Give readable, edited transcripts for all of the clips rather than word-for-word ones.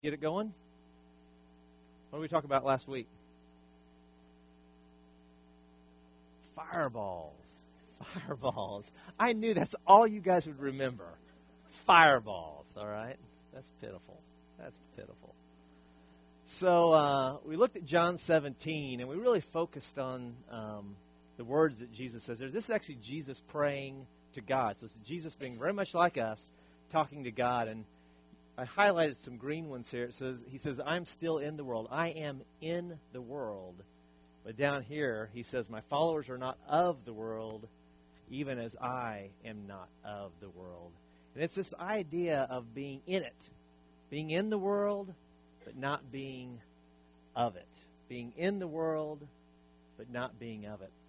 Get it going? What did we talk about last week? Fireballs. Fireballs. I knew that's all you guys would remember. Fireballs, all right? That's pitiful. That's pitiful. So we looked at John 17, and we really focused on the words that Jesus says there. This is actually Jesus praying to God. So it's Jesus being very much like us, talking to God. And I highlighted some green ones here. He says, I'm still in the world. I am in the world. But down here, he says, my followers are not of the world, even as I am not of the world. And it's this idea of being in it, being in the world, but not being of it. Being in the world, but not being of it.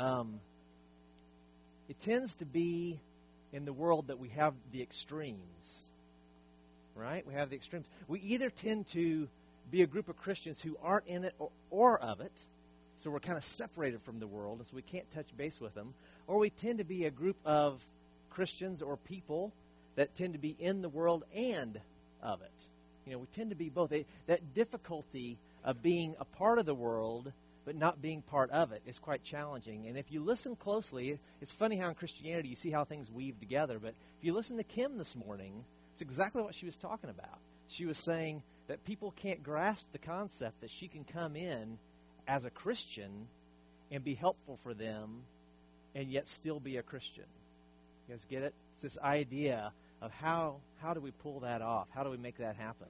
It tends to be in the world that we have the extremes. Right? We have the extremes. We either tend to be a group of Christians who aren't in it or of it, so we're kind of separated from the world, and so we can't touch base with them, or we tend to be a group of Christians or people that tend to be in the world and of it. You know, we tend to be both. That difficulty of being a part of the world but not being part of it is quite challenging. And if you listen closely, it's funny how in Christianity you see how things weave together, but if you listen to Kim this morning, it's exactly what she was talking about. She was saying that people can't grasp the concept that she can come in as a Christian and be helpful for them and yet still be a Christian. You guys get it? It's this idea of how do we pull that off? How do we make that happen?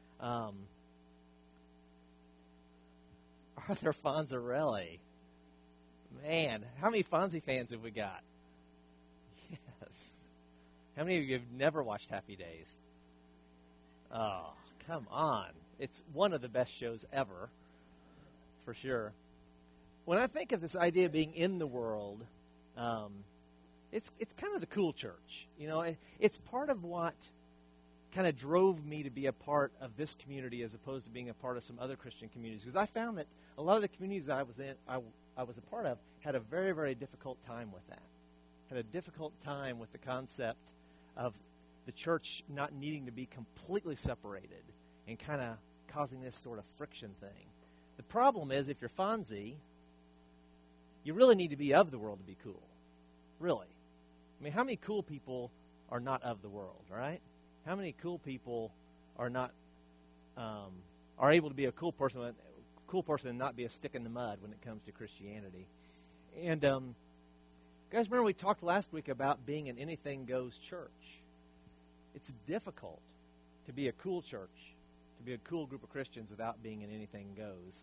Arthur Fonzarelli. Man, how many Fonzie fans have we got? Yes. How many of you have never watched Happy Days? Oh, come on. It's one of the best shows ever, for sure. When I think of this idea of being in the world, it's kind of the cool church. You know, it's part of what kind of drove me to be a part of this community as opposed to being a part of some other Christian communities. Because I found that a lot of the communities I was in, I was a part of, had a very, very difficult time with that. Had a difficult time with the concept of the church not needing to be completely separated and kind of causing this sort of friction thing. The problem is, if you're Fonzie, you really need to be of the world to be cool. Really. I mean, how many cool people are not of the world, right? How many cool people are not are able to be a cool person and not be a stick in the mud when it comes to Christianity? And guys, remember we talked last week about being an anything goes church. It's difficult to be a cool church, to be a cool group of Christians without being an anything goes.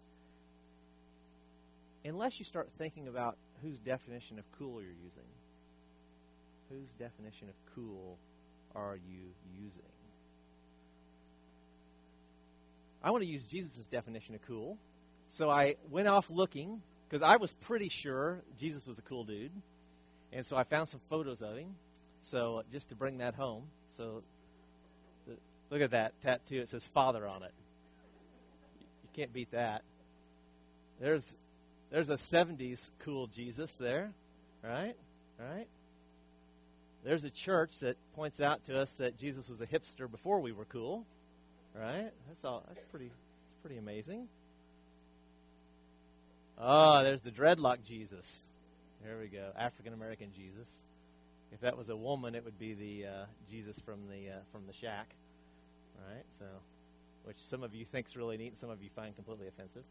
Unless you start thinking about whose definition of cool you're using. Whose definition of cool are you using? I want to use Jesus' definition of cool. So I went off looking, because I was pretty sure Jesus was a cool dude. And so I found some photos of him. So just to bring that home. So look at that tattoo. It says Father on it. You can't beat that. There's a 70s cool Jesus there. Right? Right? There's a church that points out to us that Jesus was a hipster before we were cool. Right? That's pretty amazing. Oh, there's the dreadlock Jesus. There we go. African American Jesus. If that was a woman, it would be the Jesus from the shack. Right? So, which some of you think's really neat and some of you find completely offensive.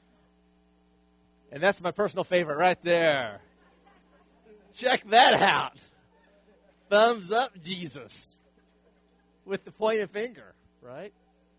And that's my personal favorite right there. Check that out. Thumbs up, Jesus. With the pointed finger, right?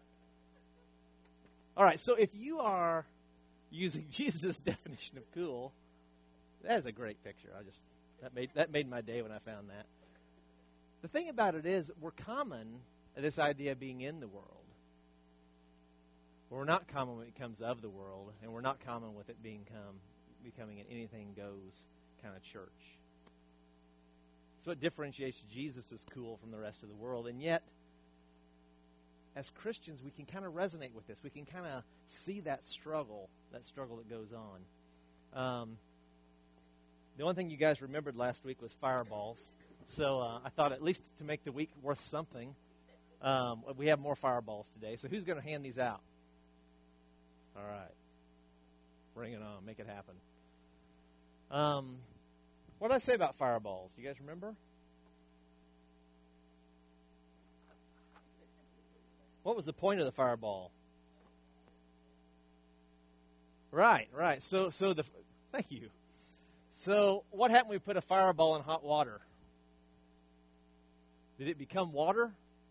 All right, so if you are using Jesus' definition of cool, that is a great picture. That made my day when I found that. The thing about it is, we're common at this idea of being in the world. We're not common when it comes of the world, and we're not common with it becoming an anything goes kind of church. So it differentiates Jesus as cool from the rest of the world. And yet, as Christians, we can kind of resonate with this. We can kind of see that struggle that goes on. The one thing you guys remembered last week was fireballs. So I thought at least to make the week worth something, We have more fireballs today. So who's going to hand these out? All right. Bring it on. Make it happen. What did I say about fireballs? You guys remember? What was the point of the fireball? Right. Thank you. So what happened when we put a fireball in hot water? Did it become water?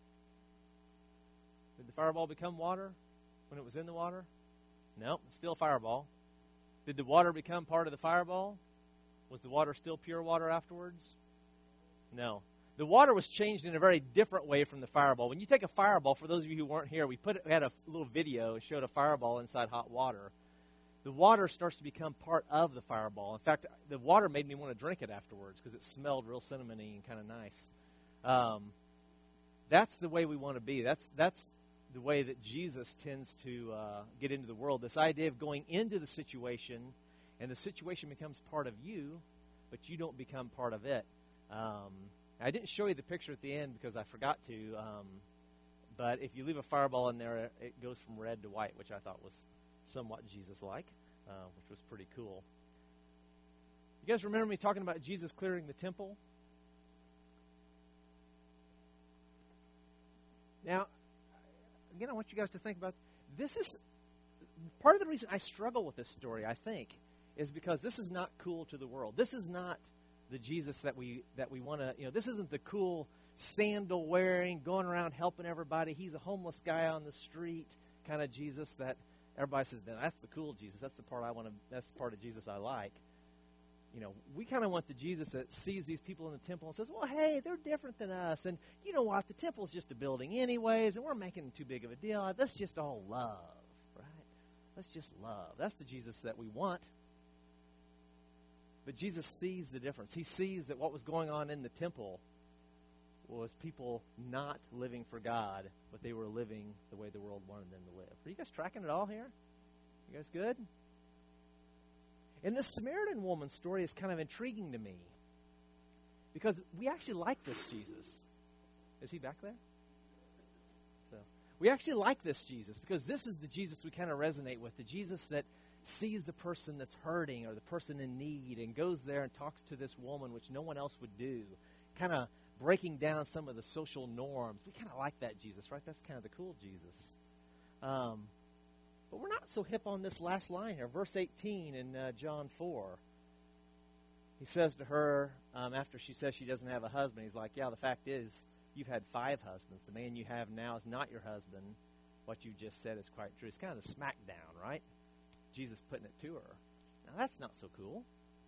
Did the fireball become water when it was in the water? No, still a fireball. Did the water become part of the fireball? Was the water still pure water afterwards? No. The water was changed in a very different way from the fireball. When you take a fireball, for those of you who weren't here, we had a little video that showed a fireball inside hot water. The water starts to become part of the fireball. In fact, the water made me want to drink it afterwards because it smelled real cinnamony and kind of nice. That's the way we want to be. That's the way that Jesus tends to get into the world. This idea of going into the situation, and the situation becomes part of you, but you don't become part of it. I didn't show you the picture at the end because I forgot to, but if you leave a fireball in there, it goes from red to white, which I thought was somewhat Jesus-like, which was pretty cool. You guys remember me talking about Jesus clearing the temple? Now, again, I want you guys to think about this. Is part of the reason I struggle with this story, I think, is because this is not cool to the world. This is not the Jesus that we want to, this isn't the cool sandal wearing, going around helping everybody. He's a homeless guy on the street kind of Jesus that everybody says, that's the cool Jesus. That's the part that's the part of Jesus I like. We kind of want the Jesus that sees these people in the temple and says, well, hey, they're different than us. And you know what? The temple's just a building anyways, and we're making too big of a deal. Let's just all love, right? Let's just love. That's the Jesus that we want. But Jesus sees the difference. He sees that what was going on in the temple was people not living for God, but they were living the way the world wanted them to live. Are you guys tracking it all here? You guys good? And this Samaritan woman story is kind of intriguing to me because we actually like this Jesus. Is he back there? So we actually like this Jesus because this is the Jesus we kind of resonate with, the Jesus that sees the person that's hurting or the person in need and goes there and talks to this woman, which no one else would do, kind of breaking down some of the social norms. We kind of like that Jesus, right? That's kind of the cool Jesus. But we're not so hip on this last line here. Verse 18 in John 4. He says to her, after she says she doesn't have a husband, he's like, yeah, the fact is, you've had 5 husbands. The man you have now is not your husband. What you just said is quite true. It's kind of the smackdown, right? Jesus putting it to her. Now, that's not so cool.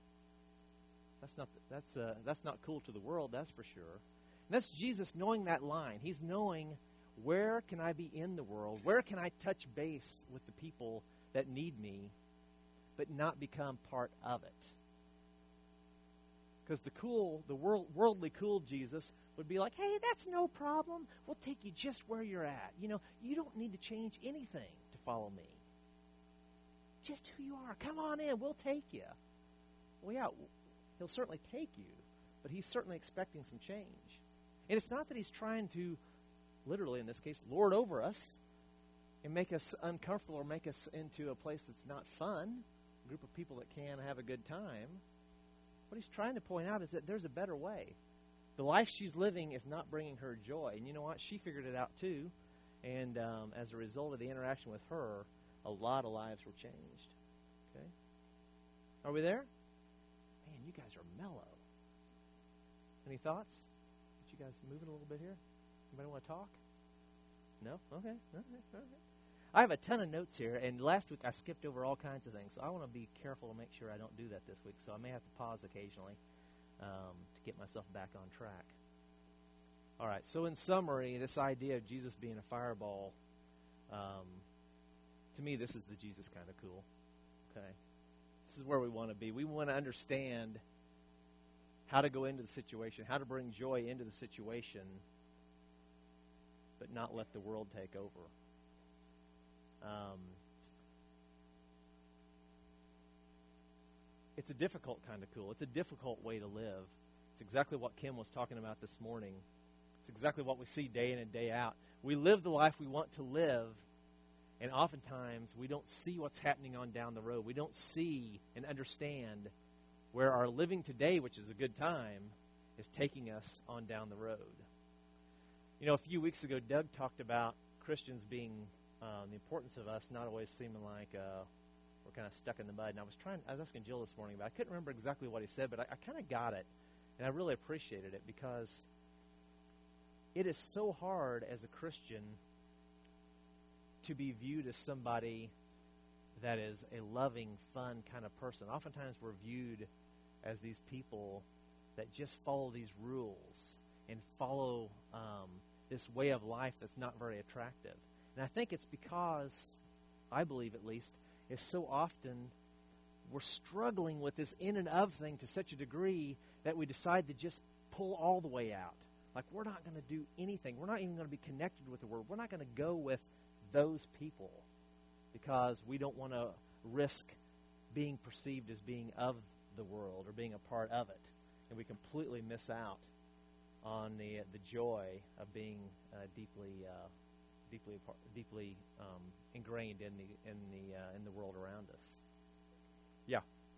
That's not cool to the world, that's for sure. And that's Jesus knowing that line. He's knowing, where can I be in the world? Where can I touch base with the people that need me, but not become part of it? Because the worldly cool Jesus would be like, hey, that's no problem. We'll take you just where you're at. You don't need to change anything to follow me. Just who you are. Come on in. We'll take you. Well, yeah, he'll certainly take you, but he's certainly expecting some change. And it's not that he's trying to, literally in this case, lord over us and make us uncomfortable or make us into a place that's not fun, a group of people that can have a good time. What he's trying to point out is that there's a better way. The life she's living is not bringing her joy. And you know what? She figured it out too. And as a result of the interaction with her, a lot of lives were changed. Okay? Are we there? Man, you guys are mellow. Any thoughts? You guys moving a little bit here? Anybody want to talk? No? Okay. I have a ton of notes here, and last week I skipped over all kinds of things, so I want to be careful to make sure I don't do that this week, so I may have to pause occasionally to get myself back on track. All right, so in summary, this idea of Jesus being a fireball, to me, this is the Jesus kind of cool. Okay? This is where we want to be. We want to understand how to go into the situation, how to bring joy into the situation, but not let the world take over. It's a difficult kind of cool. It's a difficult way to live. It's exactly what Kim was talking about this morning. It's exactly what we see day in and day out. We live the life we want to live, and oftentimes we don't see what's happening on down the road. We don't see and understand where our living today, which is a good time, is taking us on down the road. You know, a few weeks ago, Doug talked about Christians being the importance of us not always seeming like we're kind of stuck in the mud. And I was asking Jill this morning, but I couldn't remember exactly what he said, but I kind of got it, and I really appreciated it because it is so hard as a Christian to be viewed as somebody that is a loving, fun kind of person. Oftentimes we're viewed as these people that just follow these rules and follow this way of life that's not very attractive. And I think it's because, I believe at least, is so often we're struggling with this in and of thing to such a degree that we decide to just pull all the way out. Like, we're not going to do anything. We're not even going to be connected with the Word. We're not going to go with those people because we don't want to risk being perceived as being of the world or being a part of it. And we completely miss out on the joy of being deeply ingrained in the world around us. Yeah.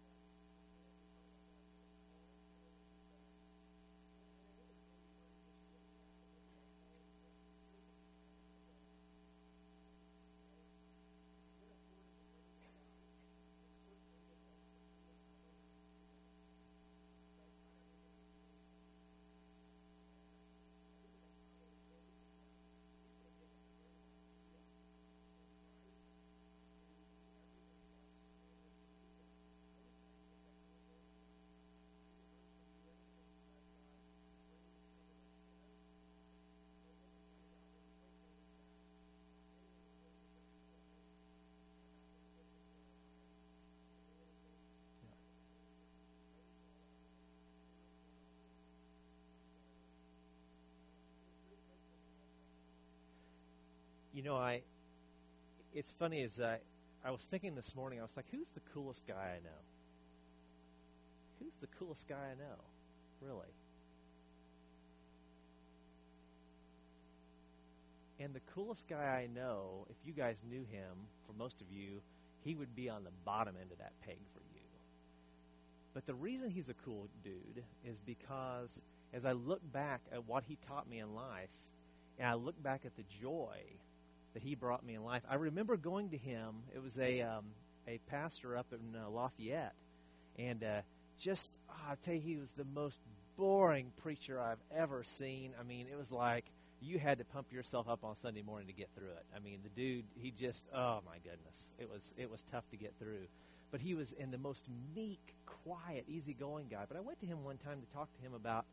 You know, it's funny as I was thinking this morning, I was like, who's the coolest guy I know? Who's the coolest guy I know? Really? And the coolest guy I know, if you guys knew him, for most of you, he would be on the bottom end of that peg for you. But the reason he's a cool dude is because as I look back at what he taught me in life, and I look back at the joy that he brought me in life, I remember going to him. It was a pastor up in Lafayette, and I tell you, he was the most boring preacher I've ever seen. I mean, it was like you had to pump yourself up on Sunday morning to get through it. I mean, the dude, he just, oh my goodness, it was tough to get through. But he was in the most meek, quiet, easygoing guy. But I went to him one time to talk to him about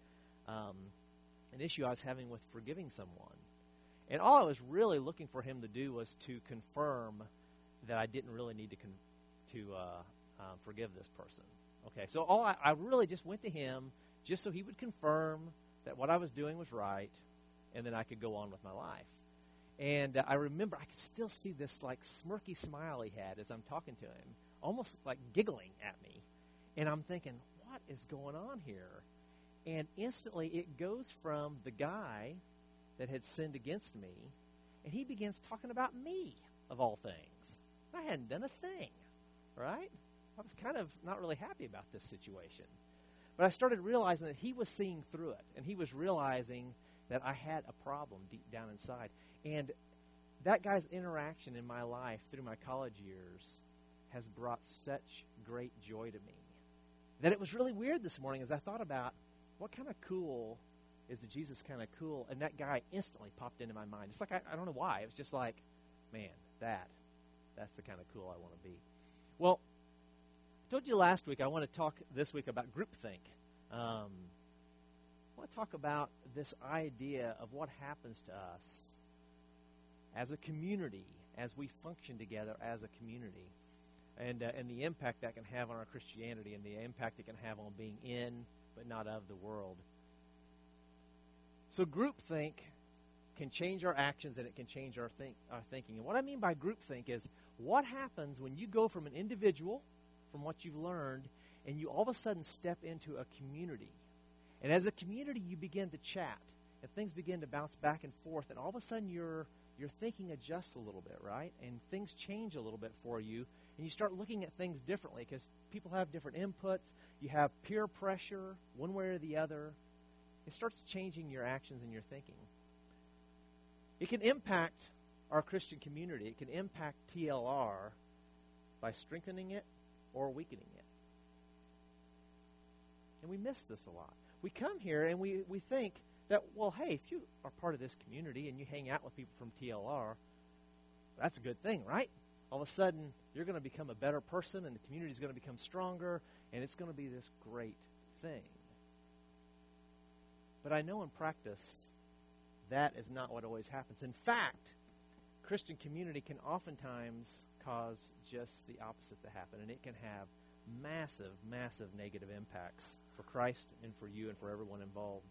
an issue I was having with forgiving someone. And all I was really looking for him to do was to confirm that I didn't really need to forgive this person. Okay, so I really just went to him just so he would confirm that what I was doing was right, and then I could go on with my life. And I remember I could still see this like smirky smile he had as I'm talking to him, almost like giggling at me. And I'm thinking, what is going on here? And instantly it goes from the guy that had sinned against me, and he begins talking about me, of all things. I hadn't done a thing, right? I was kind of not really happy about this situation. But I started realizing that he was seeing through it, and he was realizing that I had a problem deep down inside. And that guy's interaction in my life through my college years has brought such great joy to me that it was really weird this morning as I thought about what kind of cool is the Jesus kind of cool, and that guy instantly popped into my mind. It's like, I don't know why. It was just like, man, that's the kind of cool I want to be. Well, I told you last week I want to talk this week about groupthink. I want to talk about this idea of what happens to us as a community, as we function together as a community, and the impact that can have on our Christianity and the impact it can have on being in but not of the world. So groupthink can change our actions, and it can change our thinking. And what I mean by groupthink is what happens when you go from an individual, from what you've learned, and you all of a sudden step into a community. And as a community, you begin to chat. and things begin to bounce back and forth, and all of a sudden your thinking adjusts a little bit, right? And things change a little bit for you, and you start looking at things differently because people have different inputs. You have peer pressure, one way or the other. It starts changing your actions and your thinking. It can impact our Christian community. It can impact TLR by strengthening it or weakening it. And we miss this a lot. We come here and we think that, well, hey, if you are part of this community and you hang out with people from TLR, that's a good thing, right? All of a sudden, you're going to become a better person, and the community is going to become stronger, and it's going to be this great thing. But I know in practice, that is not what always happens. In fact, Christian community can oftentimes cause just the opposite to happen, and it can have massive, massive negative impacts for Christ and for you and for everyone involved.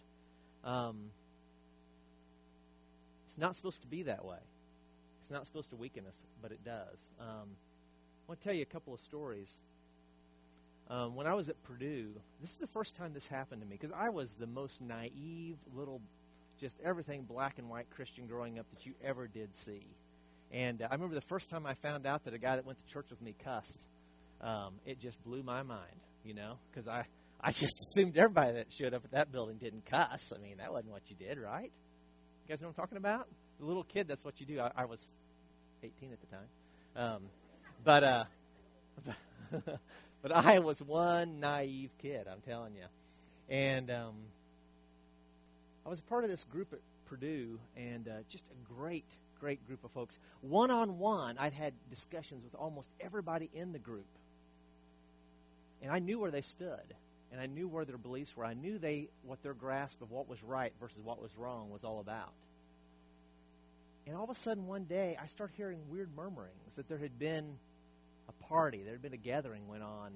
It's not supposed to be that way. It's not supposed to weaken us, but it does. I want to tell you a couple of stories. When I was at Purdue, this is the first time this happened to me, because I was the most naive little, just everything black and white Christian growing up that you ever did see. And I remember the first time I found out that a guy that went to church with me cussed. It just blew my mind, because I just assumed everybody that showed up at that building didn't cuss. I mean, that wasn't what you did, right? You guys know what I'm talking about? The little kid, that's what you do. I was 18 at the time. But I was one naive kid, I'm telling you. And I was a part of this group at Purdue, and just a great group of folks. One-on-one, I'd had discussions with almost everybody in the group. And I knew where they stood, and I knew where their beliefs were. I knew what their grasp of what was right versus what was wrong was all about. And all of a sudden, one day, I started hearing weird murmurings that there had been a party, there had been a gathering went on.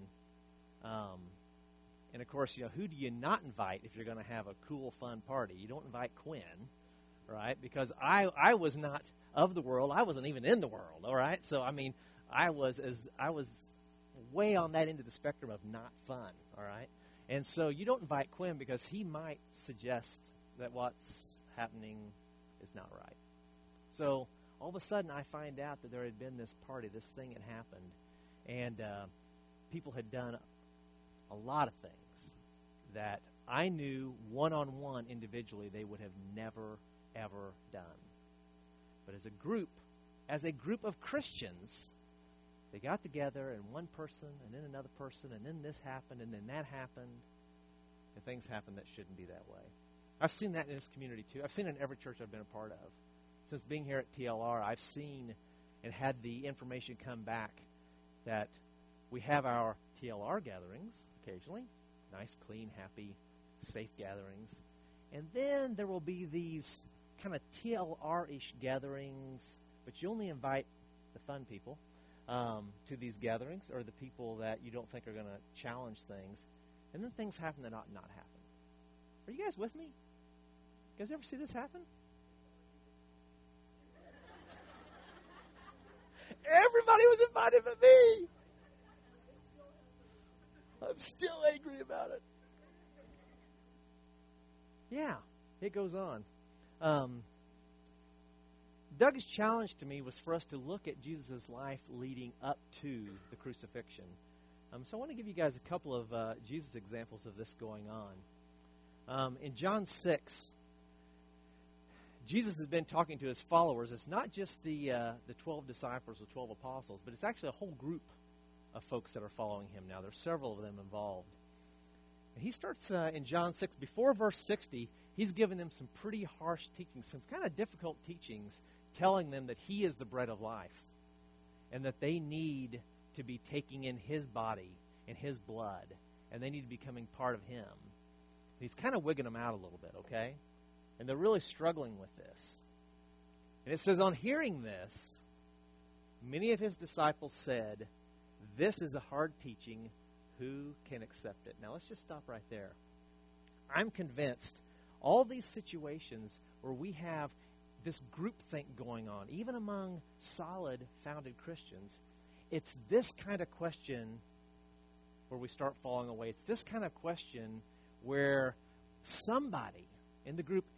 And of course, who do you not invite if you're going to have a cool, fun party? You don't invite Quinn, right? Because I was not of the world. I wasn't even in the world, all right? So, I mean, I was way on that end of the spectrum of not fun, all right? And so you don't invite Quinn because he might suggest that what's happening is not right. So all of a sudden I find out that there had been this party, this thing had happened, and people had done a lot of things that I knew one-on-one individually they would have never, ever done. But as a group of Christians, they got together, and one person, and then another person, and then this happened, and then that happened, and things happened that shouldn't be that way. I've seen that in this community, too. I've seen it in every church I've been a part of. Since being here at TLR, I've seen and had the information come back that we have our TLR gatherings occasionally, nice, clean, happy, safe gatherings, and then there will be these kind of TLR-ish gatherings, but you only invite the fun people to these gatherings, or the people that you don't think are going to challenge things, and then things happen that ought not happen. Are you guys with me? You guys ever see this happen? Everybody was invited but me. I'm still angry about it. Yeah, it goes on. Doug's challenge to me was for us to look at Jesus' life leading up to the crucifixion. So I want to give you guys a couple of Jesus examples of this going on. In John 6, Jesus has been talking to his followers. It's not just the 12 disciples, the 12 apostles, but it's actually a whole group of folks that are following him now. There's several of them involved. And he starts in John 6. Before verse 60, he's given them some pretty harsh teachings, some kind of difficult teachings, telling them that he is the bread of life and that they need to be taking in his body and his blood, and they need to be becoming part of him. He's kind of wigging them out a little bit, okay? And they're really struggling with this. And it says, on hearing this, many of his disciples said, "This is a hard teaching. Who can accept it?" Now, let's just stop right there. I'm convinced all these situations where we have this groupthink going on, even among solid, founded Christians, it's this kind of question where we start falling away. It's this kind of question where somebody in the group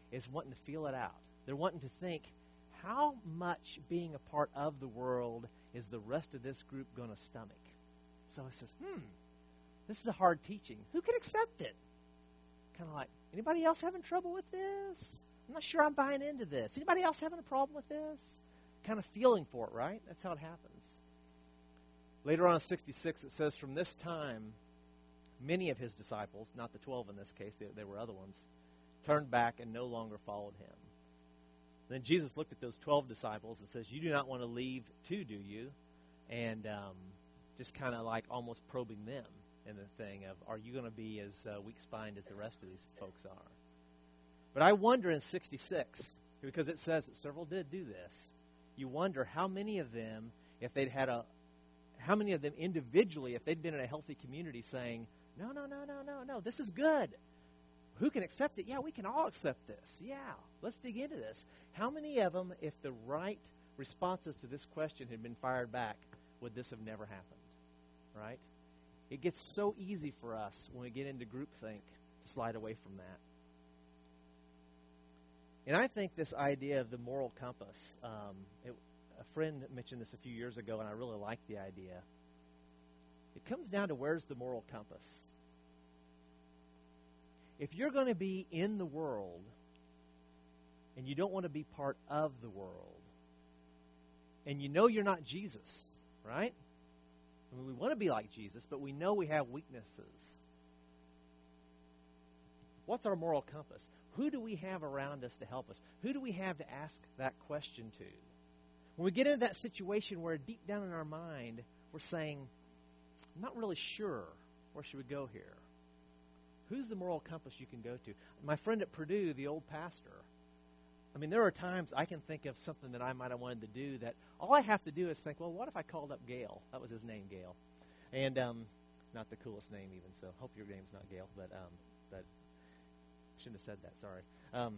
is wanting to feel it out. They're wanting to think, how much being a part of the world is the rest of this group going to stomach? So it says, this is a hard teaching. Who can accept it? Kind of like, anybody else having trouble with this? I'm not sure I'm buying into this. Anybody else having a problem with this? Kind of feeling for it, right? That's how it happens. Later on in 66, it says, from this time, many of his disciples, not the 12 in this case, there were other ones, turned back and no longer followed him. Then Jesus looked at those 12 disciples and says, you do not want to leave too, do you? And just kind of like almost probing them in the thing of, are you going to be as weak-spined as the rest of these folks are? But I wonder in 66, because it says that several did do this, you wonder how many of them, if they'd had how many of them individually, if they'd been in a healthy community saying, no, this is good. Who can accept it? Yeah, we can all accept this. Yeah, let's dig into this. How many of them, if the right responses to this question had been fired back, would this have never happened? Right? It gets so easy for us when we get into groupthink to slide away from that. And I think this idea of the moral compass, a friend mentioned this a few years ago, and I really like the idea. It comes down to, where's the moral compass? If you're going to be in the world and you don't want to be part of the world, and you know you're not Jesus, right? I mean, we want to be like Jesus, but we know we have weaknesses. What's our moral compass? Who do we have around us to help us? Who do we have to ask that question to? When we get into that situation where deep down in our mind we're saying, I'm not really sure, where should we go here? Who's the moral compass you can go to? My friend at Purdue, the old pastor, I mean, there are times I can think of something that I might have wanted to do that all I have to do is think, well, what if I called up Gail? That was his name, Gail. And not the coolest name even, so hope your name's not Gail, but shouldn't have said that, sorry.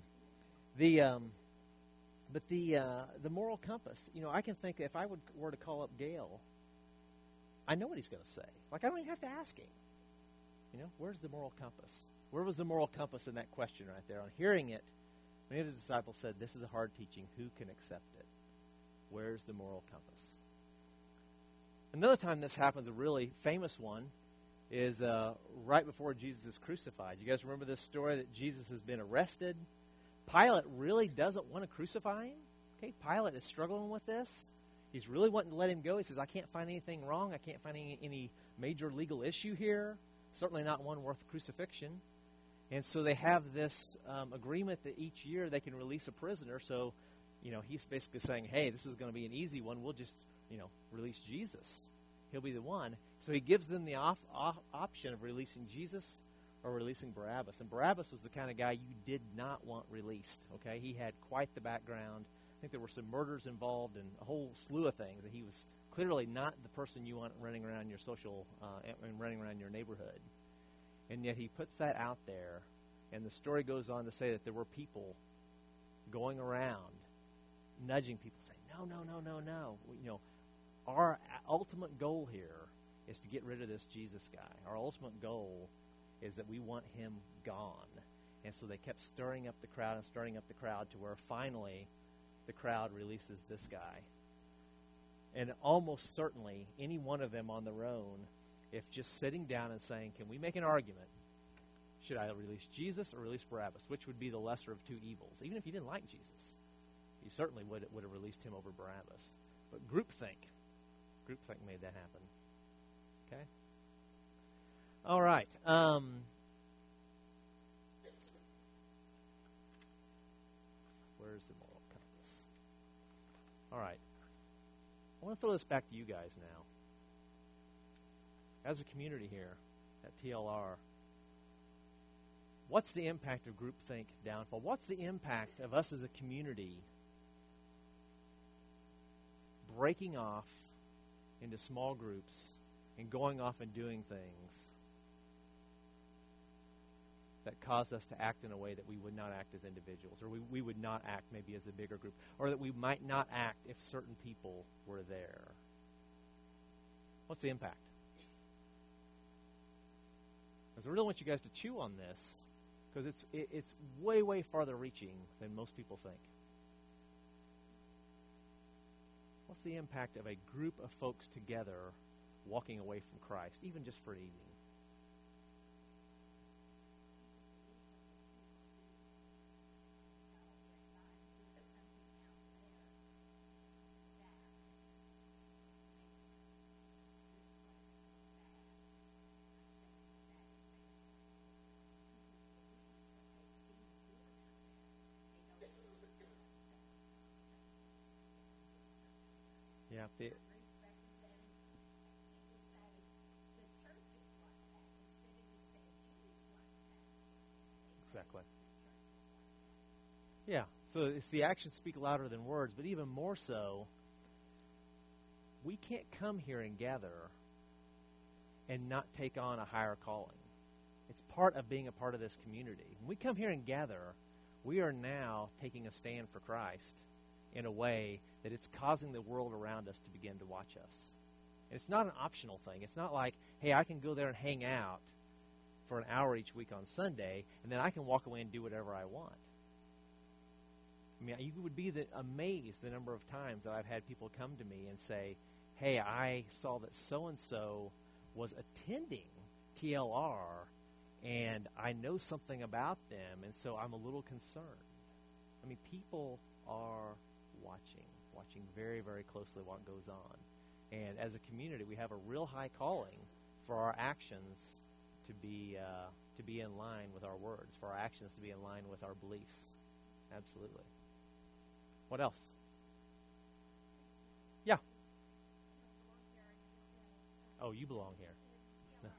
But the moral compass, you know, I can think if I were to call up Gail, I know what he's going to say. Like, I don't even have to ask him. You know, where's the moral compass? Where was the moral compass in that question right there? On hearing it, many of the disciples said, this is a hard teaching. Who can accept it? Where's the moral compass? Another time this happens, a really famous one, is right before Jesus is crucified. You guys remember this story that Jesus has been arrested? Pilate really doesn't want to crucify him. Okay, Pilate is struggling with this. He's really wanting to let him go. He says, I can't find anything wrong. I can't find any major legal issue here. Certainly not one worth crucifixion. And so they have this agreement that each year they can release a prisoner. So, you know, he's basically saying, hey, this is going to be an easy one. We'll just, you know, release Jesus. He'll be the one. So he gives them the option of releasing Jesus or releasing Barabbas. And Barabbas was the kind of guy you did not want released. Okay, he had quite the background. I think there were some murders involved and a whole slew of things. And he was clearly not the person you want running around your and running around your neighborhood. And yet he puts that out there, and the story goes on to say that there were people going around nudging people, saying, no. You know, our ultimate goal here is to get rid of this Jesus guy. Our ultimate goal is that we want him gone. And so they kept stirring up the crowd to where finally the crowd releases this guy. And almost certainly any one of them on their own, if just sitting down and saying, can we make an argument? Should I release Jesus or release Barabbas? Which would be the lesser of two evils? Even if you didn't like Jesus, you certainly would have released him over Barabbas. But groupthink made that happen. Okay? All right. Where's the moral compass? All right. I want to throw this back to you guys now. As a community here at TLR, what's the impact of groupthink downfall? What's the impact of us as a community breaking off into small groups and going off and doing things that cause us to act in a way that we would not act as individuals, or we would not act maybe as a bigger group, or that we might not act if certain people were there? What's the impact? Because I really want you guys to chew on this because it's way, way farther reaching than most people think. What's the impact of a group of folks together walking away from Christ, even just for an evening? Yeah, exactly. Yeah, so it's the actions speak louder than words, but even more so, we can't come here and gather and not take on a higher calling. It's part of being a part of this community. When we come here and gather, we are now taking a stand for Christ in a way that it's causing the world around us to begin to watch us. And it's not an optional thing. It's not like, hey, I can go there and hang out for an hour each week on Sunday, and then I can walk away and do whatever I want. I mean, you would be amazed the number of times that I've had people come to me and say, hey, I saw that so-and-so was attending TLR, and I know something about them, and so I'm a little concerned. I mean, people are watching very, very closely what goes on. And as a community, we have a real high calling for our actions to be in line with our words, for our actions to be in line with our beliefs. Absolutely. What else? Yeah. Oh, you belong here.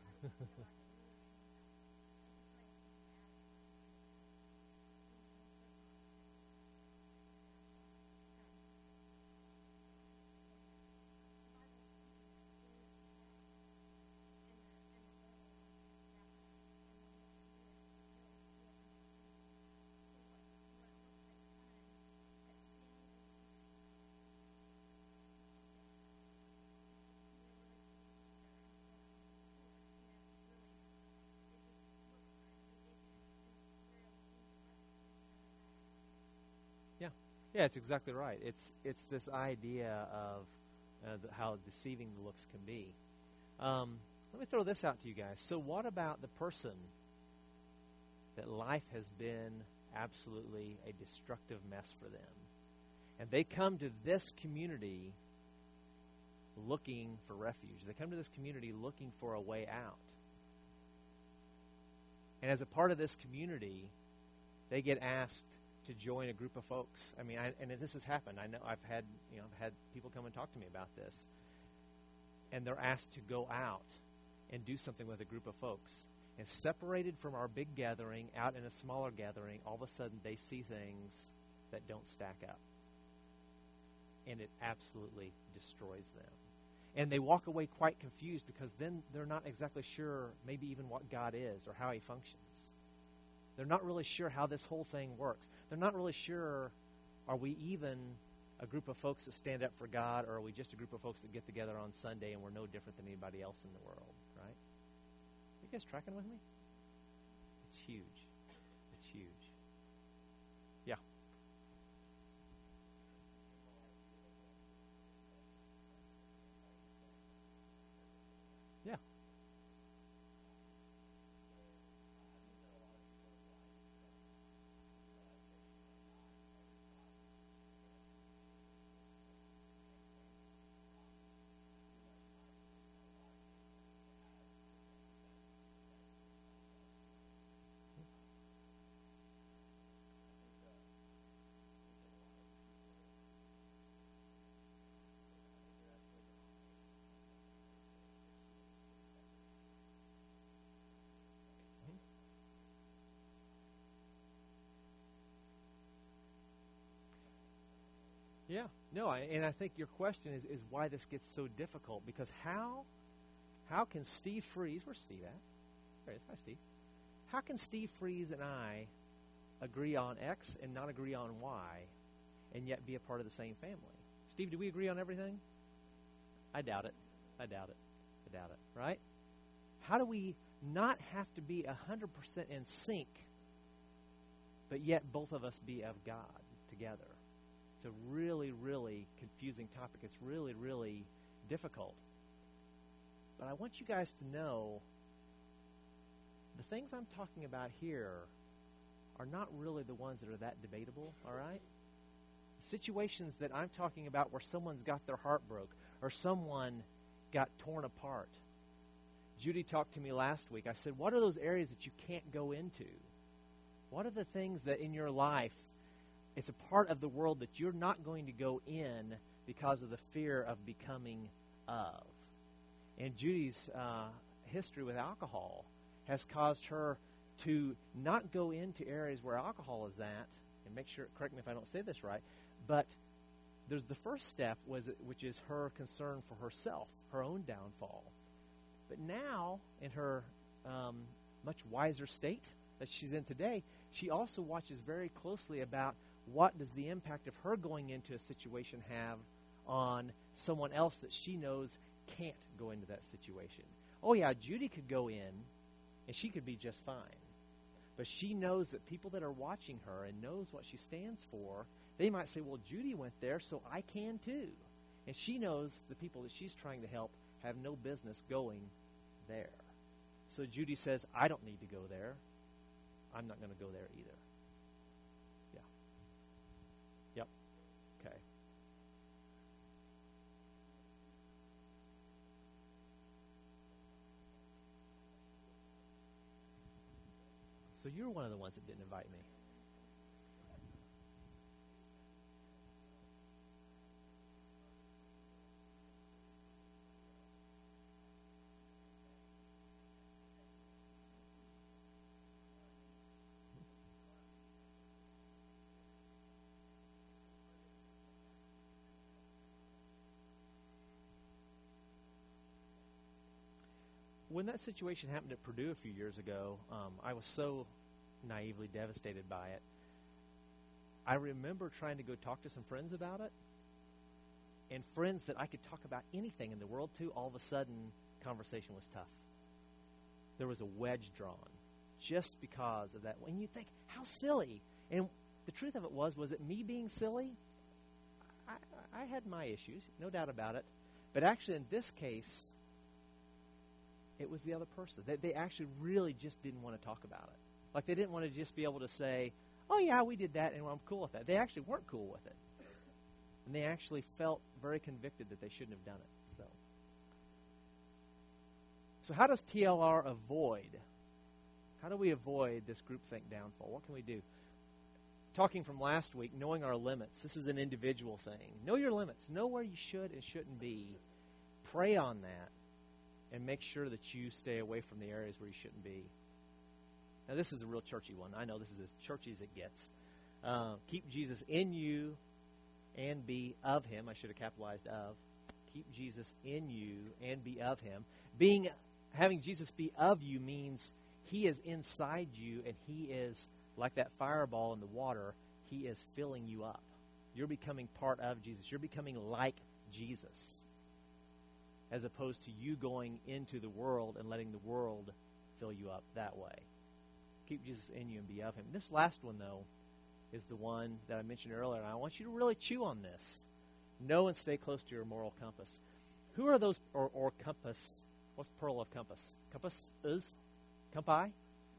Yeah, it's exactly right. It's this idea of how deceiving the looks can be. Let me throw this out to you guys. So what about the person that life has been absolutely a destructive mess for them? And they come to this community looking for refuge. They come to this community looking for a way out. And as a part of this community, they get asked to join a group of folks. I mean, and this has happened. I know I've had people come and talk to me about this. And they're asked to go out and do something with a group of folks. And separated from our big gathering, out in a smaller gathering, all of a sudden they see things that don't stack up. And it absolutely destroys them. And they walk away quite confused because then they're not exactly sure maybe even what God is or how he functions. They're not really sure how this whole thing works. They're not really sure, are we even a group of folks that stand up for God, or are we just a group of folks that get together on Sunday and we're no different than anybody else in the world, right? Are you guys tracking with me? It's huge. It's huge. Yeah. Yeah. Yeah. No, and I think your question is why this gets so difficult, because how can Steve Freeze, where's Steve at? There he is. Hi, Steve. How can Steve Freeze and I agree on X and not agree on Y and yet be a part of the same family? Steve, do we agree on everything? I doubt it. I doubt it. I doubt it, right? How do not have to be 100% in sync, but yet both of us be of God together. It's a really, really confusing topic. It's really, really difficult. But I want you guys to know the things I'm talking about here are not really the ones that are that debatable, all right? Situations that I'm talking about where someone's got their heart broke or someone got torn apart. Judy talked to me last week. I said, what are those areas that you can't go into? What are the things that in your life, it's a part of the world that you're not going to go in because of the fear of becoming of? And Judy's history with alcohol has caused her to not go into areas where alcohol is at, and make sure, correct me if I don't say this right, but there's the first step, which is her concern for herself, her own downfall. But now, in her much wiser state that she's in today, she also watches very closely about what does the impact of her going into a situation have on someone else that she knows can't go into that situation. Oh yeah, Judy could go in, and she could be just fine. But she knows that people that are watching her and knows what she stands for, they might say, well, Judy went there, so I can too. And she knows the people that she's trying to help have no business going there. So Judy says, I don't need to go there. I'm not going to go there either. Yeah. Yep. Okay. So you're one of the ones that didn't invite me. When that situation happened at Purdue a few years ago, I was so naively devastated by it. I remember trying to go talk to some friends about it, and friends that I could talk about anything in the world to, all of a sudden, conversation was tough. There was a wedge drawn just because of that. When you think, how silly. And the truth of it was it me being silly? I had my issues, no doubt about it. But actually, in this case, it was the other person. They actually really just didn't want to talk about it. Like they didn't want to just be able to say, oh yeah, we did that and I'm cool with that. They actually weren't cool with it. And they actually felt very convicted that they shouldn't have done it. So how does TLR avoid? How do we avoid this groupthink downfall? What can we do? Talking from last week, knowing our limits. This is an individual thing. Know your limits. Know where you should and shouldn't be. Pray on that. And make sure that you stay away from the areas where you shouldn't be. Now, this is a real churchy one. I know this is as churchy as it gets. Keep Jesus in you and be of him. I should have capitalized of. Keep Jesus in you and be of him. Having Jesus be of you means he is inside you and he is, like that fireball in the water, he is filling you up. You're becoming part of Jesus. You're becoming like Jesus, as opposed to you going into the world and letting the world fill you up that way. Keep Jesus in you and be of him. This last one, though, is the one that I mentioned earlier, and I want you to really chew on this. Know and stay close to your moral compass. Who are those, or compass? What's the plural of compass? Compass is? Campi?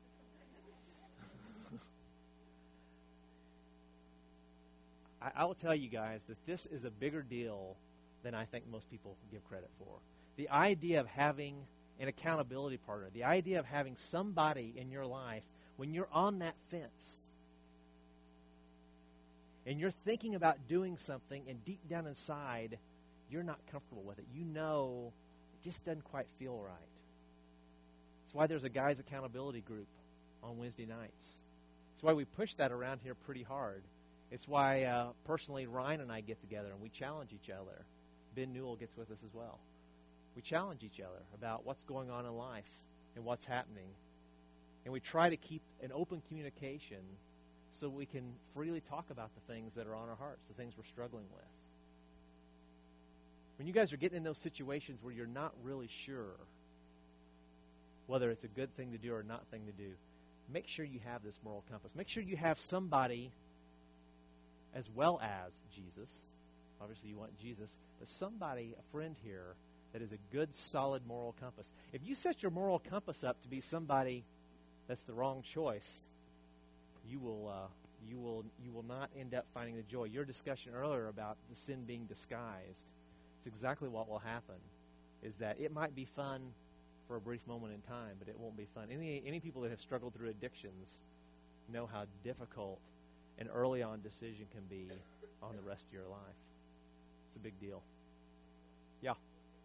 I will tell you guys that this is a bigger deal than I think most people give credit for. The idea of having an accountability partner, the idea of having somebody in your life when you're on that fence and you're thinking about doing something and deep down inside you're not comfortable with it. You know it just doesn't quite feel right. That's why there's a guys' accountability group on Wednesday nights. That's why we push that around here pretty hard. It's why personally Ryan and I get together and we challenge each other. Ben Newell gets with us as well. We challenge each other about what's going on in life and what's happening. And we try to keep an open communication so we can freely talk about the things that are on our hearts, the things we're struggling with. When you guys are getting in those situations where you're not really sure, whether it's a good thing to do or not thing to do, make sure you have this moral compass. Make sure you have somebody as well as Jesus. Obviously, you want Jesus, but somebody, a friend here, that is a good, solid moral compass. If you set your moral compass up to be somebody that's the wrong choice, you will not end up finding the joy. Your discussion earlier about the sin being disguised, it's exactly what will happen. Is that it might be fun for a brief moment in time, but it won't be fun. Any people that have struggled through addictions know how difficult an early on decision can be on the rest of your life. It's a big deal. Yeah.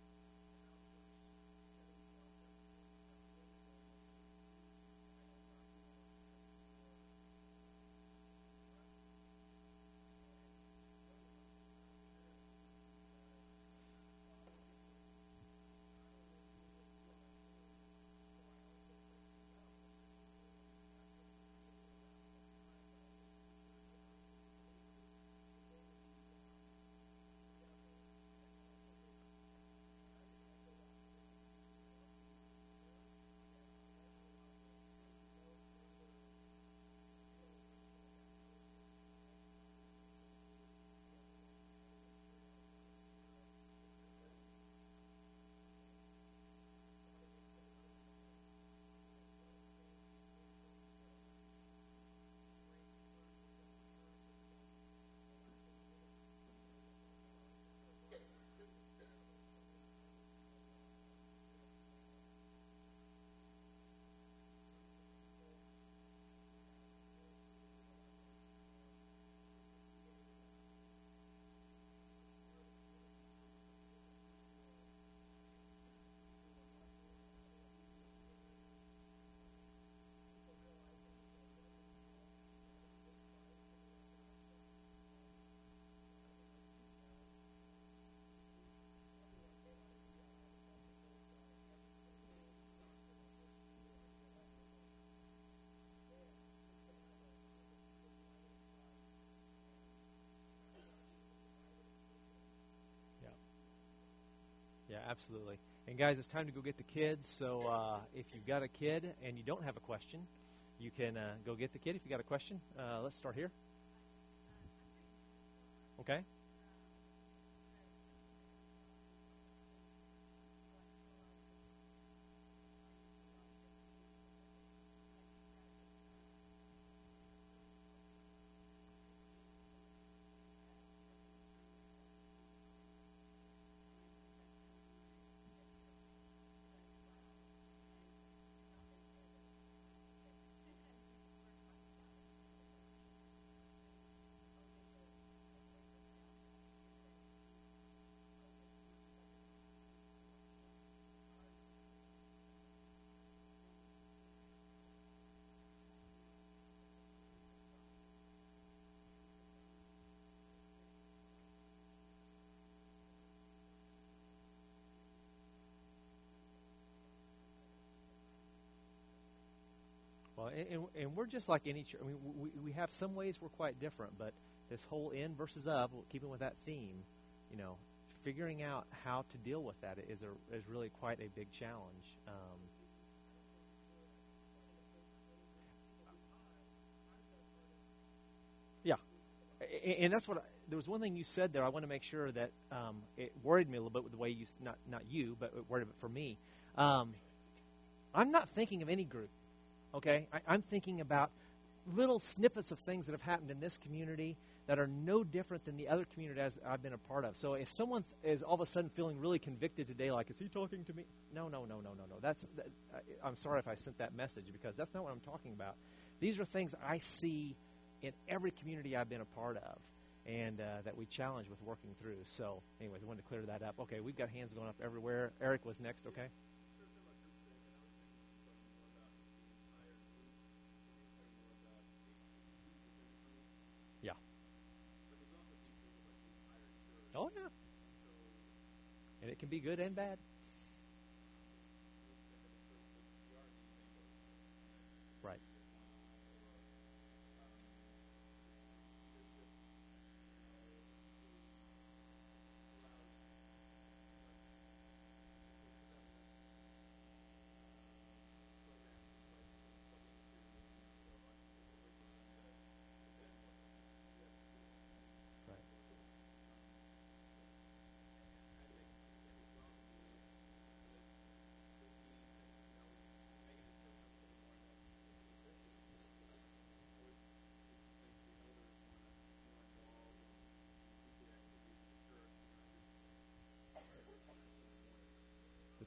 Yeah, absolutely. And guys, it's time to go get the kids. So if you've got a kid and you don't have a question, you can go get the kid if you got a question. Let's start here. Okay. Well, and we're just like any church. I mean, we have some ways we're quite different, but this whole in versus of, keeping with that theme, figuring out how to deal with that is really quite a big challenge. Yeah, and that's what there was one thing you said there. I want to make sure that it worried me a little bit with the way you not you, but it worried it for me. I'm not thinking of any group. Okay, I'm thinking about little snippets of things that have happened in this community that are no different than the other communities I've been a part of. So if someone is all of a sudden feeling really convicted today, like, is he talking to me? No. I'm sorry if I sent that message, because that's not what I'm talking about. These are things I see in every community I've been a part of, and that we challenge with working through. So anyways, I wanted to clear that up. Okay, we've got hands going up everywhere. Eric was next, okay? Yeah. Oh, yeah. And it can be good and bad. Right.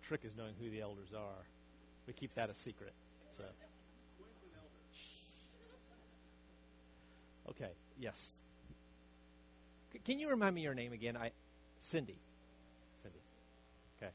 trick is knowing who the elders are. We keep that a secret. So. Okay, yes. Can you remind me your name again? Cindy. Cindy. Okay.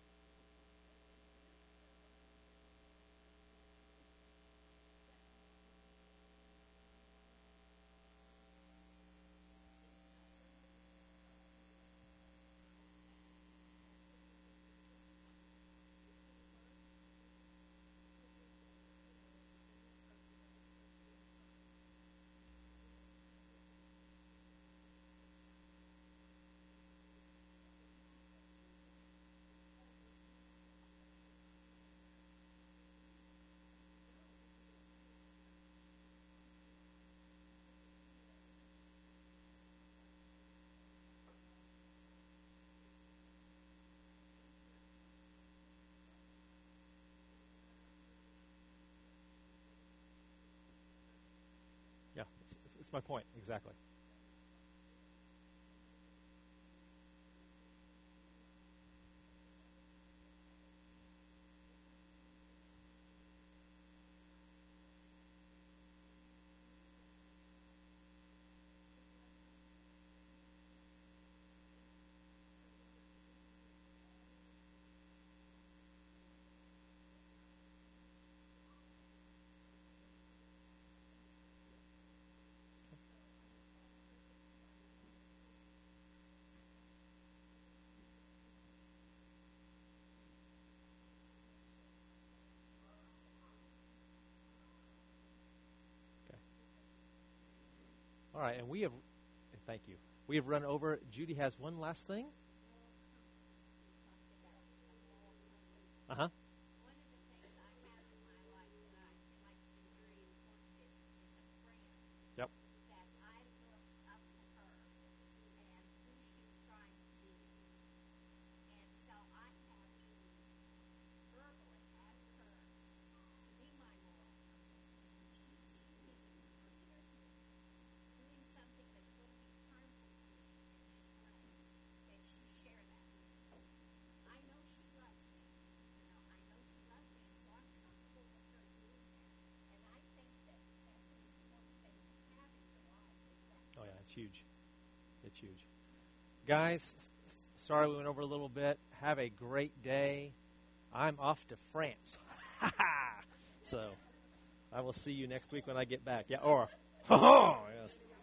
Yeah, it's my point, exactly. Okay. All right, and thank you. We have run over. Judy has one last thing. Uh-huh. Yep. Oh, yeah, it's huge. It's huge. Guys, sorry we went over a little bit. Have a great day. I'm off to France. So I will see you next week when I get back. Yeah, or, oh, yes.